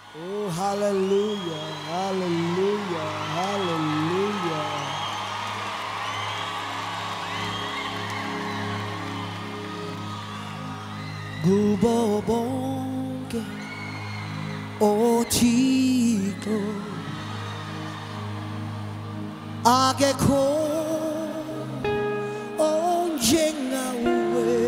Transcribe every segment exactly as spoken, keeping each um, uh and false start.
Oh, hallelujah, hallelujah, hallelujah. Kubo bonke oThixo akekho onjengawe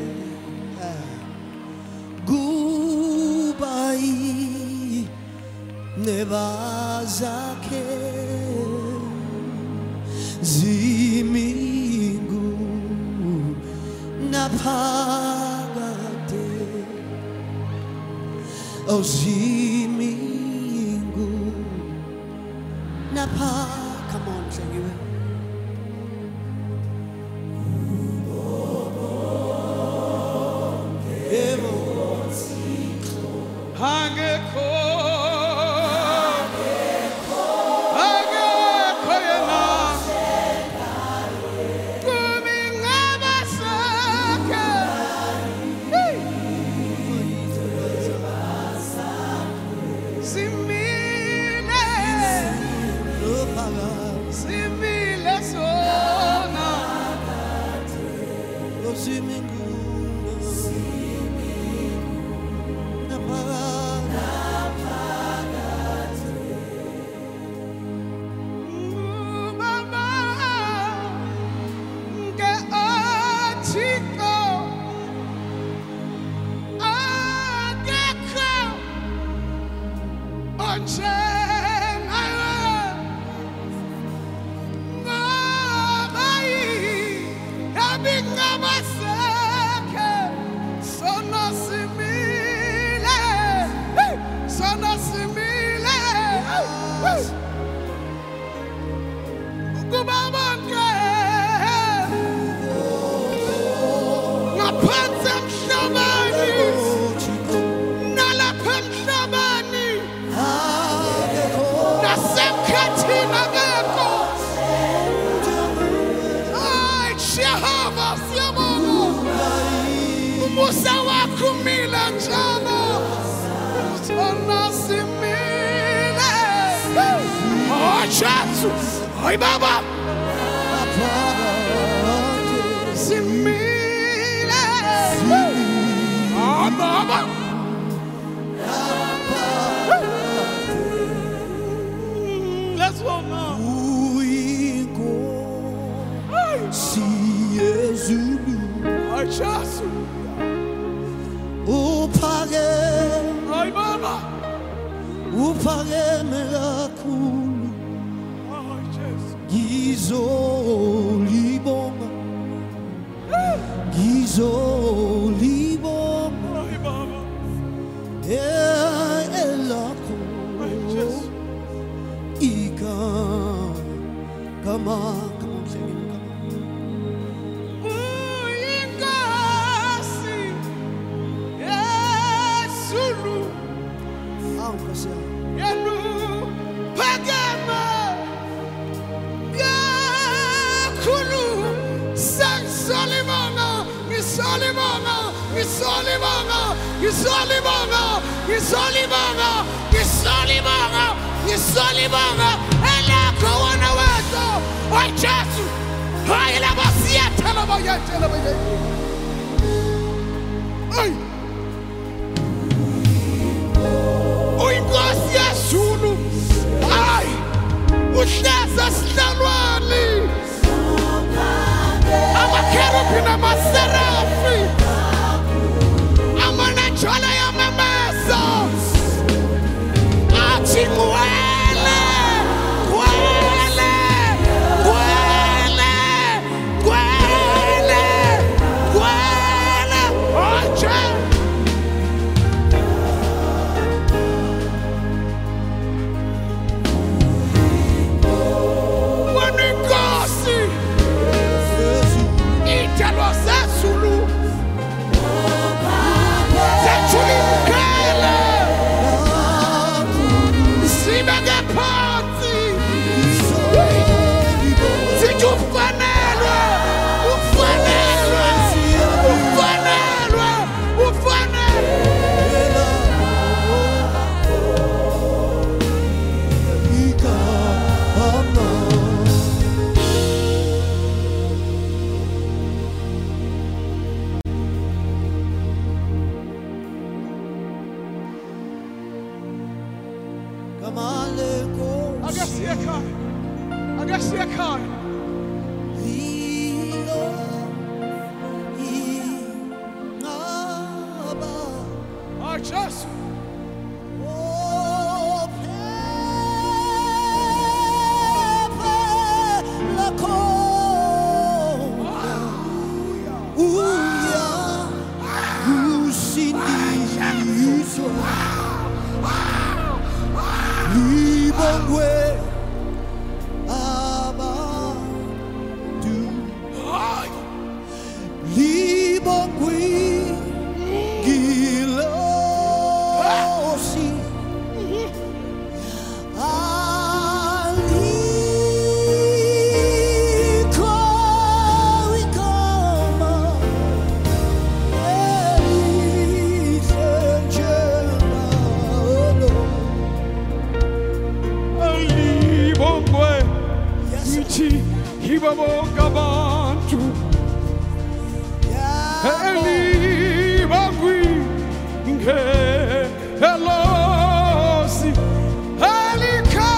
kubai nebazakhe zimingu naphakade ozimingu napha. Come on, sing it. Oi, Baba! Simile! Oh, Baba! Let's go now. I trust you. Upage, Oi, Baba! upage miracle. Gizolibonga, Gizolibonga, eh, elako, ika, come on, come on, sing it, Isolibanga, Isolibanga, Isolibanga, Isolibanga, Isolibanga, Isolibanga, elako wana wetu, oi Jesu, oi la basia tela baya tela baya, oi, oi basia sulu, ai, usheza slalwali. I'm a cherubim, I'm a seraphim. I'm an angel, I am a message. Achingwele, gwele, gwele, gwele, gwele. Oje. Kamaleko. Agasiaka. Agasiaka. Lilo. Ingaba. Oh, Jesus. Oh, Pepe Lako. Uya. Usindizo. Libongwe. Abadu. Libongwe. Gilosi. Aliko ikoma. Elisenjela. Alibongwe. Yes. Ichi. Hibabonga bantu. Elibongwe. Nge. Elosi. Elika.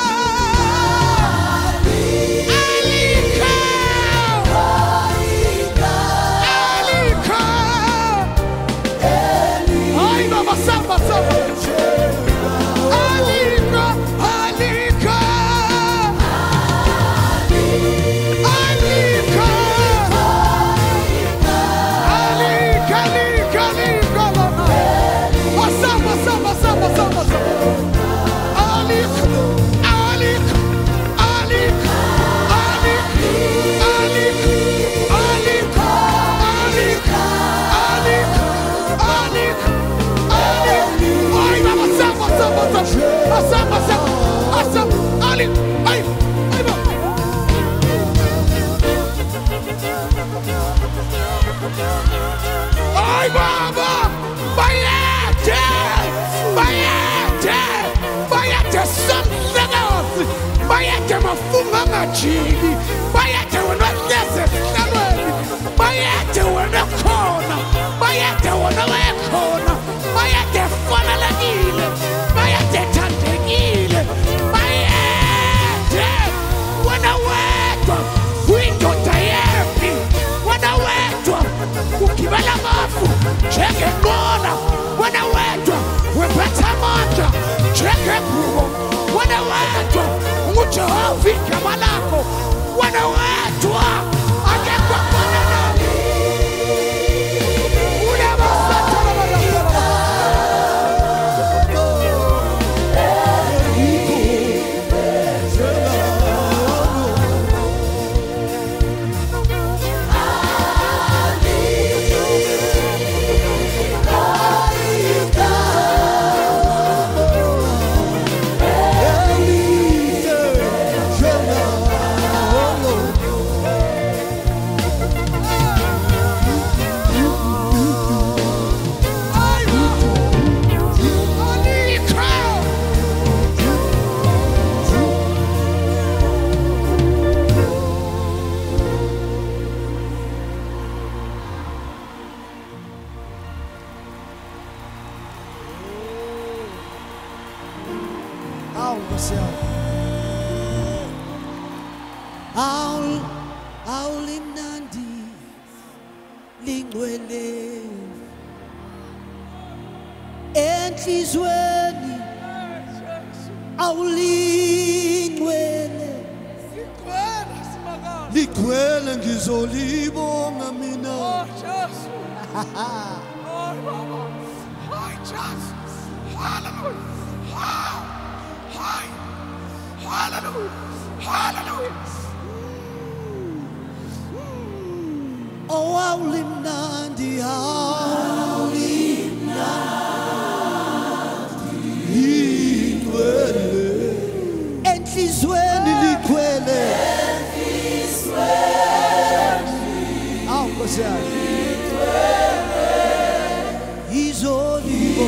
Elika. Elika. Ay, mama, samba, samba. Alika, Alika. Alika. Alika, Alika, Alika. Oh, samba, samba, samba, samba, samba. Alika, Alika, Alika, Alika, Alika, Alika, Alika, Alika, Alika, Alika. Ay, mama, samba, samba, samba. Ah, samba, samba. Ah, samba. Alika, ay, ay, mama. Ay, baba! Bayete! Bayete! Bayete something else! Bayete mafunga ngajili! Bayete wanasese shalweni! Bayete wanakona! Bayete wanawekona! Bayete fanalagile! Bayete tandegile! Bayete! Wanawetwa! Window tayepi! Wanawetwa! Ukibala mafu! Cheke ngona! Wanawetwa! Wepata moja! Cheke buho! Wanawetwa! Ngujehovi kamalako! Wanawetwa! Akekwa kona nami! Ule masata na marasala! Au, Marcel. Au, au limnandi, lingwele. Enhlizweni, au lingwele. Ligcwele ngizolibonga mina. Oh, Jesus. Oh, Baba. Hi, Jesus. Hallelujah. Hi. Hi. Hallelujah. Hallelujah. Oh, au limnandi, au limnandi, ligcwele. Enhlizweni ligcwele. Au, Marcel. Izolibo.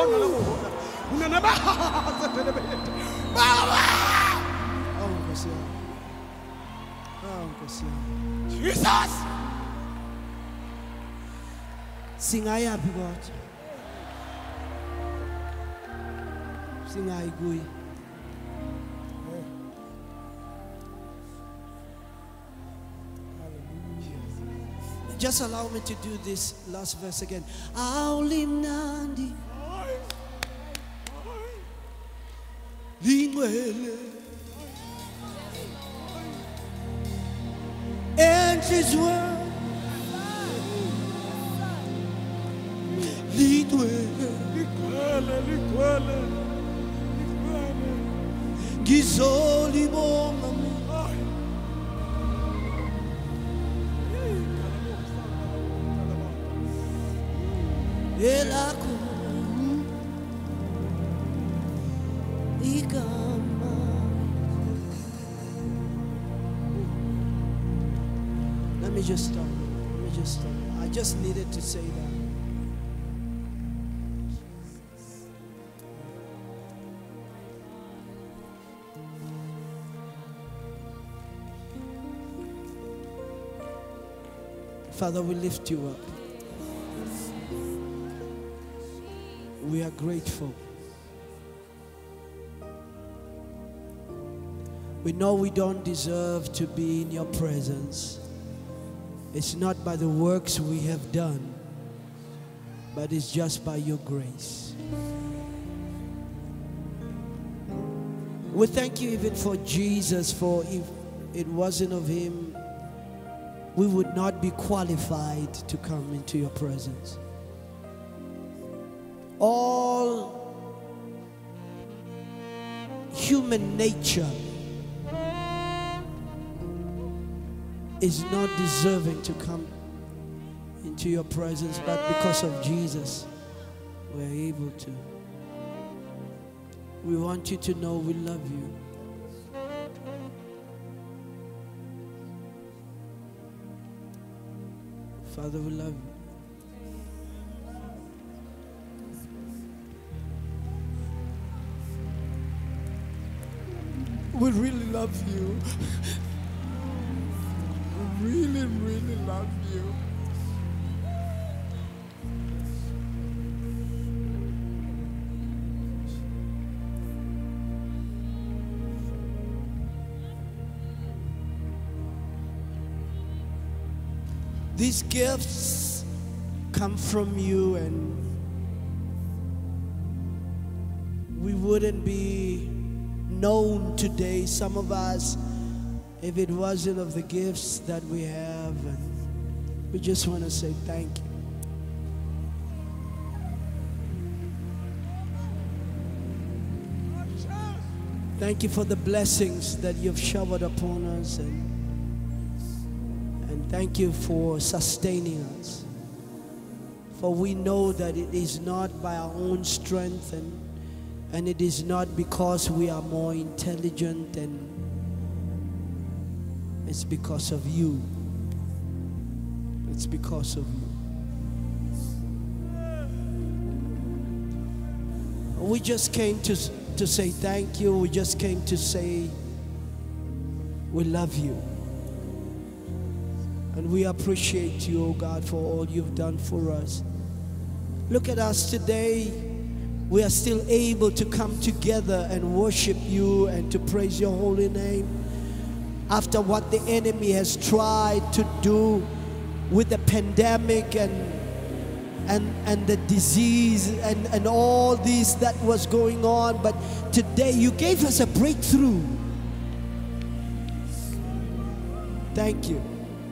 Oh, Nkosi yami. Oh, Nkosi yami. Jesus. Singayaphi kodwa? Singayi kuye. Just allow me to do this last verse again. Awulimnandi lingwele enhliziywe lingwele Likwele, likwele, likwele. ngizolibonga elakho igama. Let me just stop. Let me just stop. I just needed to say that. Father, we lift you up. We are grateful. We know we don't deserve to be in your presence. It's not by the works we have done, but it's just by your grace. We thank you even for Jesus, for if it wasn't of him, we would not be qualified to come into your presence. All human nature is not deserving to come into your presence, but because of Jesus, we're able to. We want you to know we love you. Father, we love you. We really love you. We really, really love you. These gifts come from you, and we wouldn't be known today, some of us, if it wasn't of the gifts that we have. And we just want to say thank you. Thank you for the blessings that you've showered upon us, and and thank you for sustaining us. For we know that it is not by our own strength, and and it is not because we are more intelligent, and it's because of you. It's because of you. We just came to, to say thank you. We just came to say we love you. And we appreciate you, oh God, for all you've done for us. Look at us today. We are still able to come together and worship you and to praise your holy name. After what the enemy has tried to do with the pandemic and and and the disease and, and all this that was going on, but today you gave us a breakthrough. Thank you.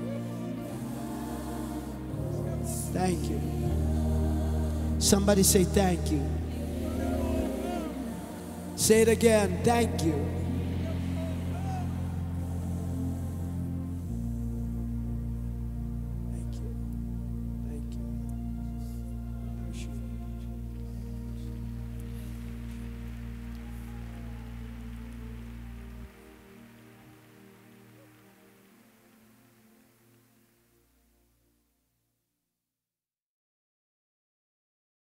Thank you. Somebody say thank you. Say it again. Thank you.